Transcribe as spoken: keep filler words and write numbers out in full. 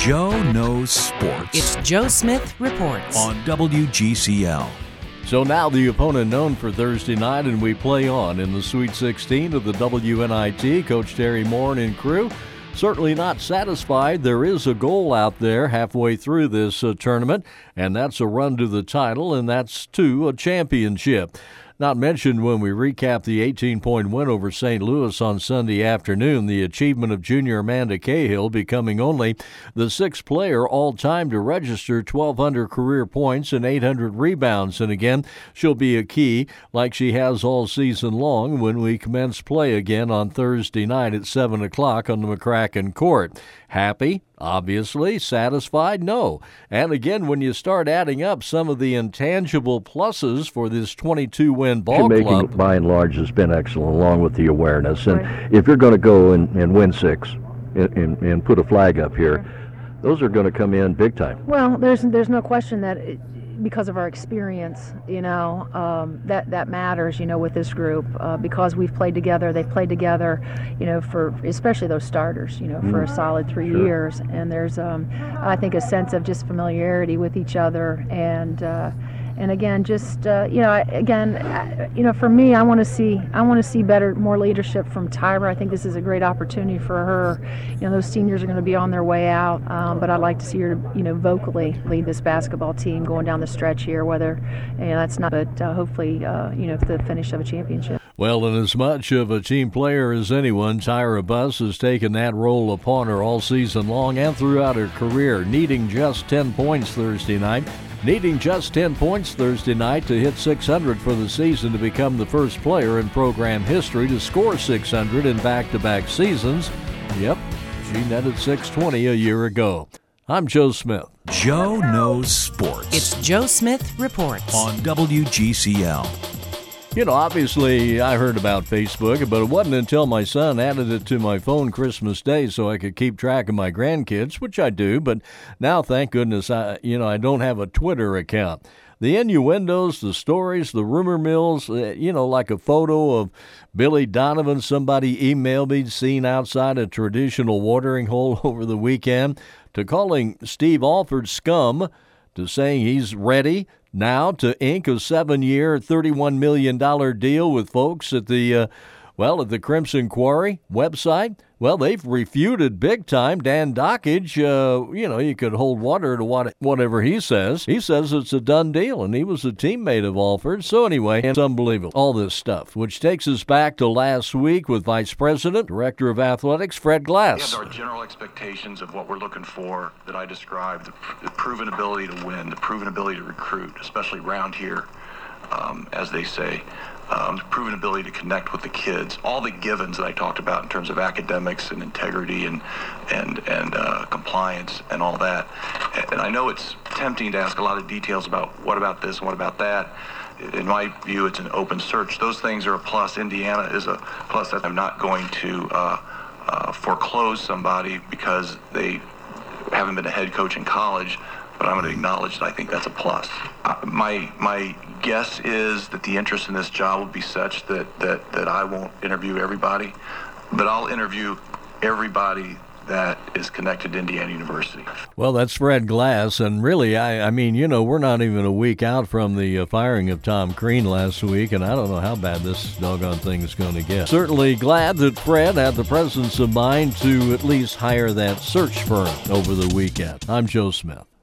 Joe Knows Sports. It's Joe Smith Reports on W G C L. So now the opponent known for Thursday night, and we play on in the Sweet sixteen of the W N I T. Coach Terry Morin and crew certainly not satisfied. There is a goal out there halfway through this uh, tournament, and that's a run to the title, and that's to a championship. Not mentioned when we recap the eighteen-point win over Saint Louis on Sunday afternoon, the achievement of junior Amanda Cahill becoming only the sixth player all-time to register twelve hundred career points and eight hundred rebounds. And again, she'll be a key, like she has all season long, when we commence play again on Thursday night at seven o'clock on the McCracken Court. Happy? Obviously. Satisfied? No. And again, when you start adding up some of the intangible pluses for this twenty-two win ball making, club, by and large, has been excellent, along with the awareness. And right. if you're going to go and, and win six and, and, and put a flag up here, right. those are going to come in big time. Well, there's there's no question that it, because of our experience, you know, um, that that matters, you know, with this group uh, because we've played together. They've played together, you know, for especially those starters, you know, for mm. a solid three sure. years. And there's, um, I think, a sense of just familiarity with each other. And uh, and again, just uh, you know, again, uh, you know, for me, I want to see I want to see better, more leadership from Tyra. I think this is a great opportunity for her. You know, those seniors are going to be on their way out, um, but I'd like to see her, you know, vocally lead this basketball team going down the stretch here. Whether, you know, that's not, but uh, hopefully, uh, you know, the finish of a championship. Well, and as much of a team player as anyone, Tyra Buss has taken that role upon her all season long and throughout her career, needing just ten points Thursday night. Needing just ten points Thursday night to hit six hundred for the season to become the first player in program history to score six hundred in back-to-back seasons. Yep, she netted six twenty a year ago. I'm Joe Smith. Joe Knows Sports. It's Joe Smith Reports on W G C L. You know, obviously I heard about Facebook, but it wasn't until my son added it to my phone Christmas Day so I could keep track of my grandkids, which I do, but now, thank goodness, I, you know, I don't have a Twitter account. The innuendos, the stories, the rumor mills, uh, you know, like a photo of Billy Donovan, somebody emailed me, seen outside a traditional watering hole over the weekend, to calling Steve Alford scum, to saying he's ready now to ink a seven-year, thirty-one million dollars deal with folks at the, uh, well, at the Crimson Quarry website. Well, they've refuted big time. Dan Dockage, uh, you know, you could hold water to what, whatever he says. He says it's a done deal, and he was a teammate of Alford. So anyway, it's unbelievable, all this stuff, which takes us back to last week with Vice President, Director of Athletics, Fred Glass. We have our general expectations of what we're looking for that I described, the, the proven ability to win, the proven ability to recruit, especially around here, um, as they say. Um, proven ability to connect with the kids, all the givens that I talked about in terms of academics and integrity and and and uh, compliance and all that. And I know it's tempting to ask a lot of details about what about this and what about that. In my view, it's an open search. Those things are a plus. Indiana is a plus. I'm not going to uh, uh, foreclose somebody because they haven't been a head coach in college, but I'm going to acknowledge that I think that's a plus. Uh, my my guess is that the interest in this job will be such that, that, that I won't interview everybody, but I'll interview everybody that is connected to Indiana University. Well, that's Fred Glass, and really, I, I mean, you know, we're not even a week out from the uh, firing of Tom Crean last week, and I don't know how bad this doggone thing is going to get. Certainly glad that Fred had the presence of mind to at least hire that search firm over the weekend. I'm Joe Smith.